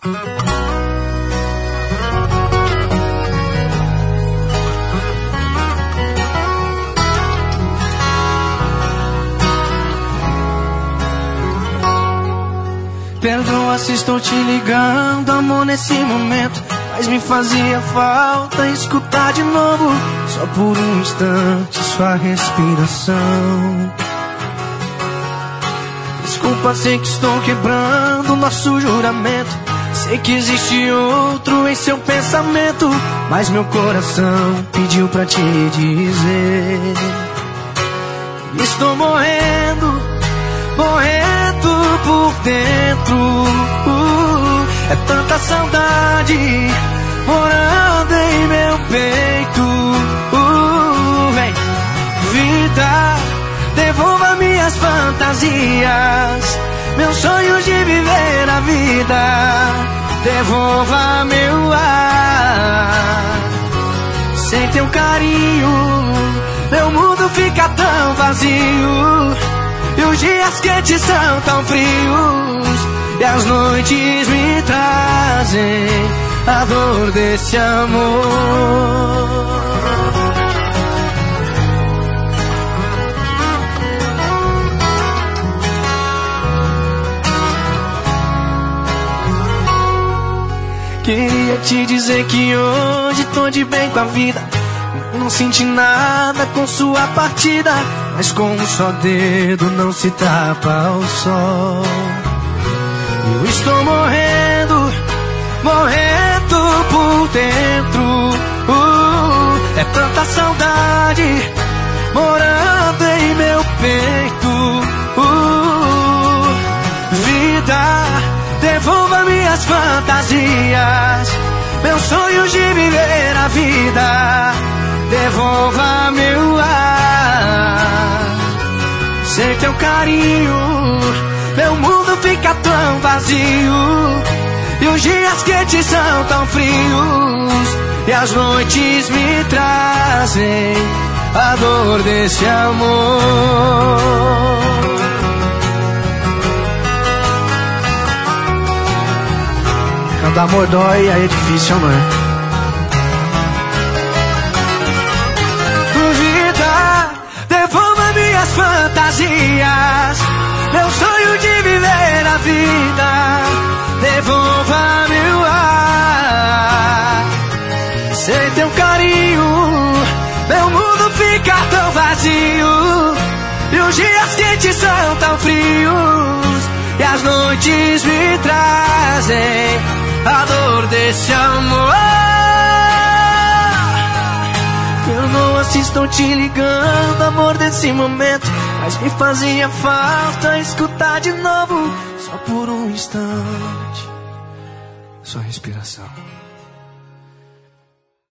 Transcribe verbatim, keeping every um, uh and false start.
Perdoa se estou te ligando, amor, nesse momento, mas me fazia falta escutar de novo, só por um instante, sua respiração. Desculpa, sei que estou quebrando nosso juramento, sei que existe outro em seu pensamento, mas meu coração pediu pra te dizer: estou morrendo, morrendo por dentro. uh, É tanta saudade morando em meu peito. uh, Vem, vida, devolva minhas fantasias, meus sonhos de viver a vida. Devolva meu ar. Sem teu carinho, meu mundo fica tão vazio, e os dias quentes são tão frios, e as noites me trazem a dor desse amor. Queria te dizer que hoje tô de bem com a vida, não senti nada com sua partida, mas com um só dedo não se tapa o sol. Eu estou morrendo, morrendo por dentro. uh, É tanta saudade morando em meu peito. uh, Vida, devolva minhas fantasias, meus sonhos de viver a vida. Devolva meu ar. Sem teu carinho, meu mundo fica tão vazio, e os dias quentes são tão frios, e as noites me trazem a dor desse amor. Quando amor dói, aí é difícil, não é? Minhas fantasias, meu sonho de viver a vida. Devolva meu ar. Sem teu carinho, meu mundo fica tão vazio, e os dias quentes são tão frios, e as noites me trazem a dor desse amor. Perdoa-se, estou te ligando, amor, desse momento, mas me fazia falta escutar de novo, só por um instante, sua respiração.